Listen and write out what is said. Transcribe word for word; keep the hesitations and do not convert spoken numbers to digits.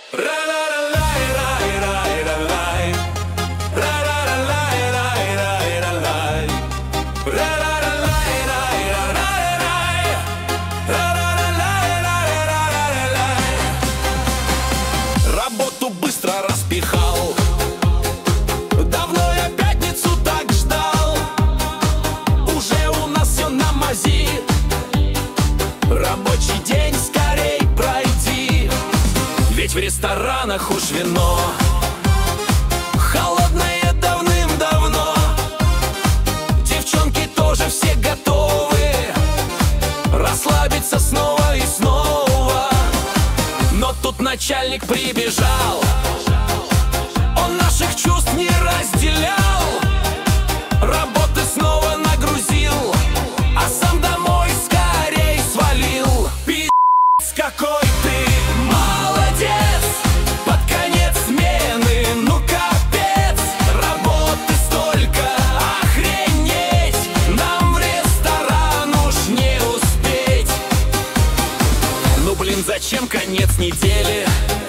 Работу быстро распихал, давно я пятницу так ждал. Уже у нас все на мази, рабочий день скорей пройди. Ведь в ресторанах уж вино холодное давным-давно. Девчонки тоже все готовы расслабиться снова и снова. Но тут начальник прибежал, он наших чувств не разделял, работы снова нагрузил, а сам домой скорей свалил. Пи***ц какой ты молодец, под конец смены, ну капец, работы столько, охренеть, нам в ресторан уж не успеть. Ну блин, зачем конец недели?